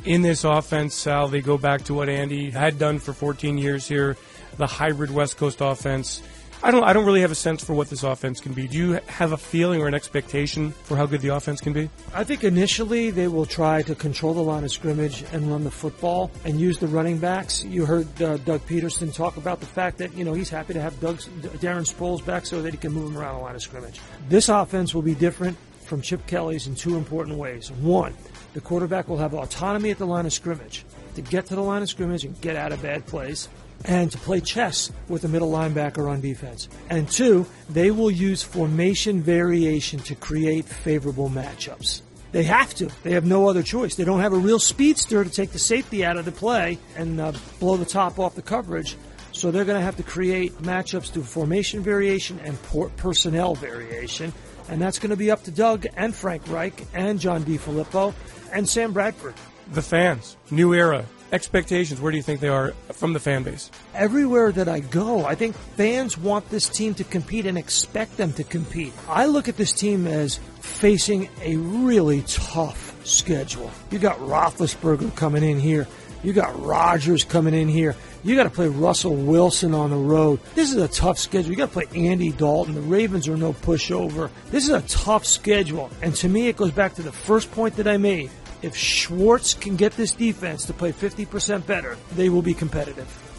in this offense, Sal, they go back to what Andy had done for 14 years here, the hybrid West Coast offense. I don't really have a sense for what this offense can be. Do you have a feeling or an expectation for how good the offense can be? I think initially they will try to control the line of scrimmage and run the football and use the running backs. You heard Doug Peterson talk about the fact that, he's happy to have Darren Sproles back so that he can move him around the line of scrimmage. This offense will be different from Chip Kelly's in two important ways. One, the quarterback will have autonomy at the line of scrimmage to get to the line of scrimmage and get out of bad plays, and to play chess with the middle linebacker on defense. And two, they will use formation variation to create favorable matchups. They have to. They have no other choice. They don't have a real speedster to take the safety out of the play and blow the top off the coverage. So they're going to have to create matchups through formation variation and personnel variation. And that's going to be up to Doug and Frank Reich and John DeFilippo and Sam Bradford. The fans, new era. Expectations, where do you think they are from the fan base? Everywhere that I go, I think fans want this team to compete and expect them to compete. I look at this team as facing a really tough schedule. You got Roethlisberger coming in here. You got Rodgers coming in here. You got to play Russell Wilson on the road. This is a tough schedule. You got to play Andy Dalton. The Ravens are no pushover. This is a tough schedule. And to me, it goes back to the first point that I made. If Schwartz can get this defense to play 50% better, they will be competitive.